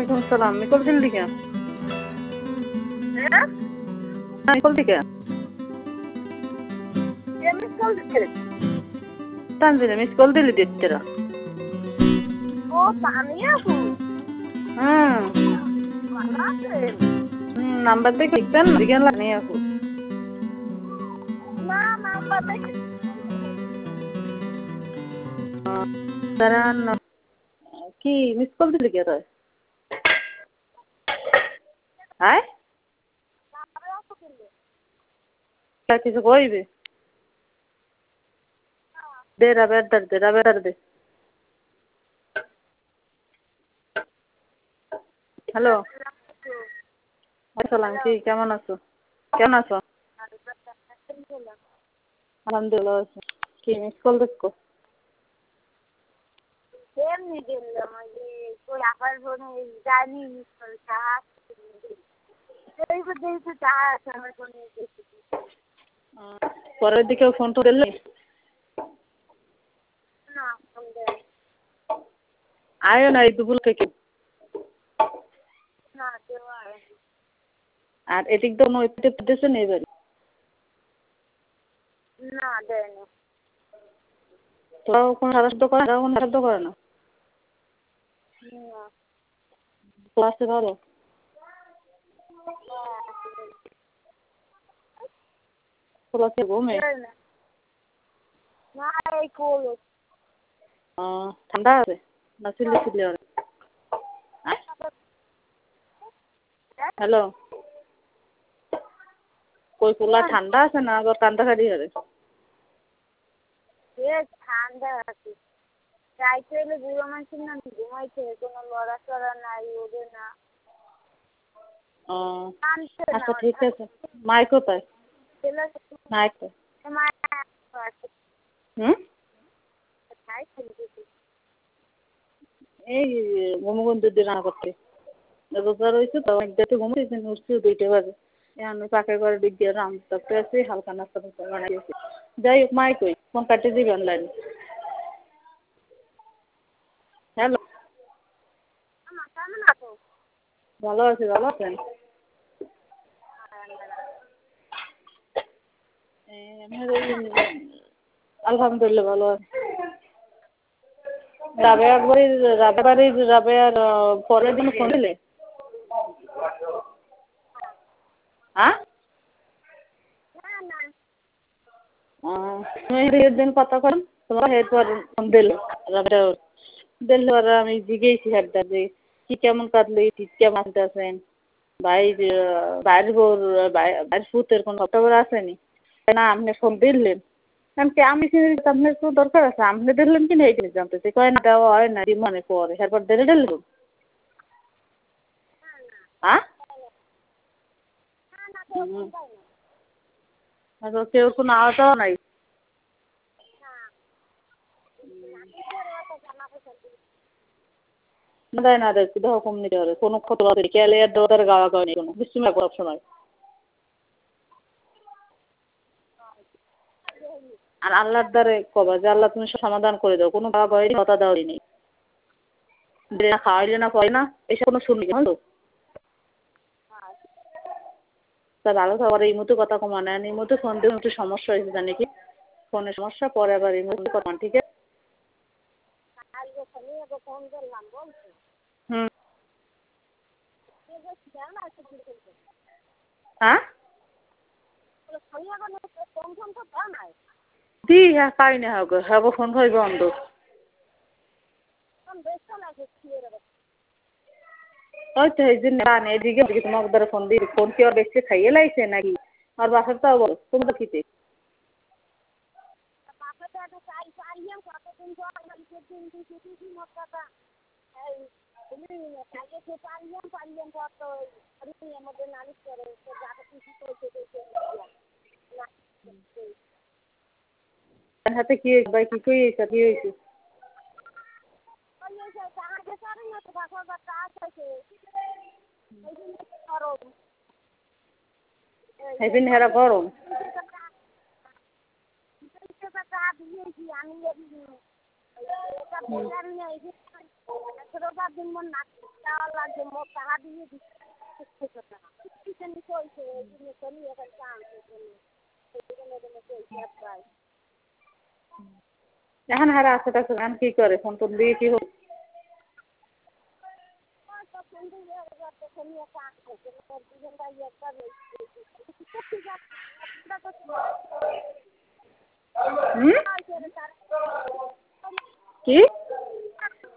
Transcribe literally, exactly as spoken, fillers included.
ওয়ালাইকুম সালাম। মিকল দিল্লি কে? হ্যাঁ মিকল দিকে কে মিস কল দিচ্ছে? তানজিনে মিস কল দিলি দিতেরা। ও তানিয়া আপু হুম ভালো আছেন? হুম নাম্বার দেখে লিখবেন দিকে লাগনি আপু। না নাম্বার দেখে দাঁড়ান কি মিস কল দিলি কে তোর? হ্যাঁ নাম্বার আপু দিলে তা কিছু কইবি? দে রাবের দর দে রাবের দে। হ্যালো আসসালাম, কি কেমন আছো? কেমন আছো? আলহামদুলিল্লাহ আছি। কি মিস কল দেখো? এমনি দিলাম ওই যে ওই আবার ফোনে জানি মিস কল চাহা এই বুঝে একটু চাহা আছে আমার ফোনে দেখি পরের দিকেও ফোন তো দিলে না ফোন দেয় আয়ো না এই দুপুর থেকে। না দেওয়া আর এদিক তো নয় দিতেছে না এবার। না দেয় না তোরাও কোনো সারা শব্দ করে না, কোনো শব্দ করে না। না ক্লাসে ভালো ক্লাসে ঘুমে না এই কোলো ঠান্ডা আছে না চিল্লি চিল্লি হবে? হ্যালো কই কুলা ঠান্ডা আছে না আবার কান্দাকাটি হবে? বেশ ঠান্ডা আছে রাইতে এলে বুড়ো মানুষের না ঘুমাইছে কোনো লড়া চড়া নাই ওদের না ও আচ্ছা ঠিক আছে। মাই কোথায়? মাই কোথায়? হুম এই ঘুমগুন্দির দিয়ে রান্না করতে রোজা রয়েছে তো অনেক দেখে ঘুমিয়েছি উঠছি দুইটা বাজে। আমি পাকের ঘরে দিক দিয়ে রাম করতে আছি, হালকা নাস্তা টাস্তা বানাইছি। যাই হোক মাই কই ফোন কাটিয়ে দিবি অনলাইন। হ্যালো ভালো আছি, ভালো আছেন? আলহামদুলিল্লাহ ভালো আছি। রাবেয়ার বাড়ির রাবেয়ার বাড়ির রাবেয়ার পরের দিন ফোন দিলে? হ্যাঁ মেহেদির দিন কথা করেন তোমার এরপর ফোন দিল রাবেয়া দিল আর আমি জিজ্ঞেসি হাড্ডা যে কি কেমন কাটলো ঠিক কেমন আছেন ভাই বাইরের বোর বাইরের ফুতের কোনো খবর আসেনি না আপনি ফোন দিলেন কি আমি চিনি আপনার তো দরকার আছে আপনি দিলেন কি না এই জিনিস জানতেছি কয় না দেওয়া হয় না মনে পড়ে এরপর দিলে দিল হ্যাঁ কেউ কোনো আওয়াজও নাই। না দেয় না দেয় দেখো কম নিতে হবে কোনো ক্ষত খেয়ালে আর দরকার গাওয়া গাওয়া নেই কোনো বিশ্বময় সব সময়। আর আল্লাহর দ্বারে কবা যে আল্লাহ তুমি সমাধান করে দাও কোনো গাওয়া গাওয়াই হতা দেওয়াই নেই না খাওয়াইলে না পড়ে না এসব কোনো শুনবি বুঝলো তা ভালো খাবার এই মতো কথা কমা নেন এই মতো ফোন দিয়ে একটু সমস্যা হয়েছে জানি কি ফোনের সমস্যা পরে আবার এই মতো কথা ঠিক আছে। হুম হ্যাঁ দি হ্যাঁ পাই না হ্যাঁ গো হ্যাঁ গো ফোন হয় বন্ধ ওই তো এই জন্য এদিকে তোমার দ্বারা ফোন দিই ফোন কি আর দেখছে খাইয়ে লাইছে নাকি আর বাসার তাও বল তোমরা কিতে হাতে কি ভাই কি কই কি হয়েছে এই হেরা গরম রোজার দিন মন না চাওয়া লাগবে মোট টাকা দিয়ে দিচ্ছে কিসেনি চলছে এই জিনিস নিয়ে এখন চান্স এখন হারা আছে টাকা এখন কি করে ফোন টোন দিয়ে কি হোক হুম কি